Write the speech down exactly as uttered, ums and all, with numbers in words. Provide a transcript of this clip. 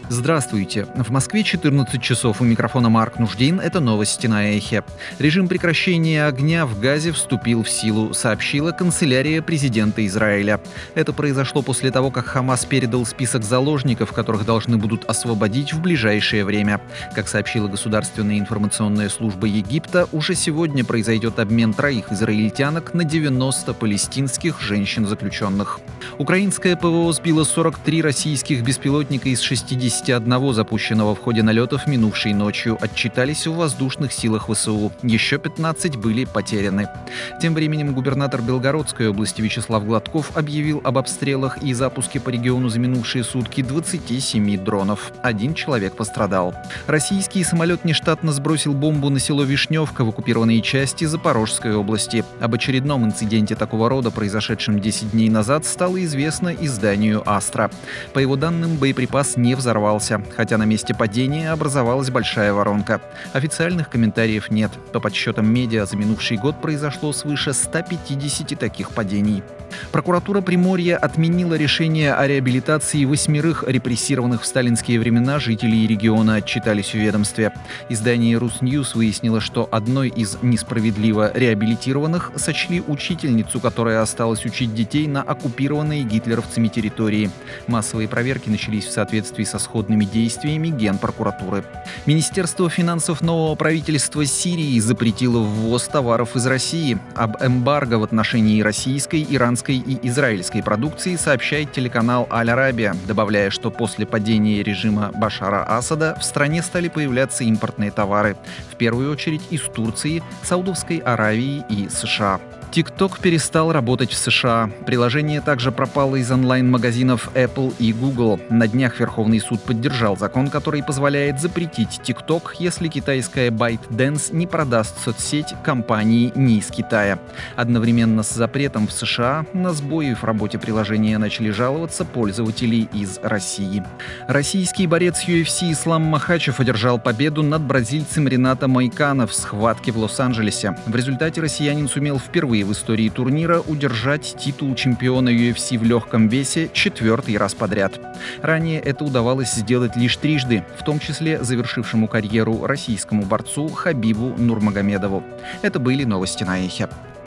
Здравствуйте. В Москве четырнадцать часов. У микрофона Марк Нуждин. Это новости на Эхе. Режим прекращения огня в Газе вступил в силу, сообщила канцелярия президента Израиля. Это произошло после того, как Хамас передал список заложников, которых должны будут освободить в ближайшее время. Как сообщила государственная информационная служба Египта, уже сегодня произойдет обмен троих израильтянок на девяносто палестинских женщин-заключенных. Украинское ПВО сбило сорок три российских беспилотника из шестидесяти одного запущенного в ходе налетов минувшей ночью, отчитались в воздушных силах ВСУ. Еще пятнадцать были потеряны. Тем временем губернатор Белгородской области Вячеслав Гладков объявил об обстрелах и запуске по региону за минувшие сутки двадцати семи дронов. Один человек пострадал. Российский самолет нештатно сбросил бомбу на село Вишневка в оккупированной части Запорожской области. Об очередном инциденте такого рода, произошедшем десять дней назад, стало известно изданию «Астра». По его данным, боеприпас не взорвался, хотя на месте падения образовалась большая воронка. Официальных комментариев нет. По подсчетам медиа, за минувший год произошло свыше ста пятидесяти таких падений. Прокуратура Приморья отменила решение о реабилитации восьмерых репрессированных в сталинские времена жителей региона, отчитались в ведомстве. Издание «Русньюз» выяснило, что одной из несправедливо реабилитированных сочли учительницу, которая осталась учить детей на оккупированной гитлеровцами территории. Массовые проверки начались в соответствии со сходными действиями Генпрокуратуры. Министерство финансов нового правительства Сирии запретило ввоз товаров из России. Об эмбарго в отношении российской, иранской и израильской продукции сообщает телеканал «Аль-Арабия», добавляя, что после падения режима Башара Асада в стране стали появляться импортные товары, в первую очередь из Турции, Саудовской Аравии и США. TikTok перестал работать в США. Приложение также пропало из онлайн-магазинов Apple и Google. На днях Верховный суд поддержал закон, который позволяет запретить TikTok, если китайская ByteDance не продаст соцсеть компании не из Китая. Одновременно с запретом в США на сбои в работе приложения начали жаловаться пользователи из России. Российский борец ю эф си Ислам Махачев одержал победу над бразильцем Ренато Моикано в схватке в Лос-Анджелесе. В результате россиянин сумел впервые в истории турнира удержать титул чемпиона ю эф си в легком весе четвертый раз подряд. Ранее это удавалось сделать лишь трижды, в том числе завершившему карьеру российскому борцу Хабибу Нурмагомедову. Это были новости на Эхе.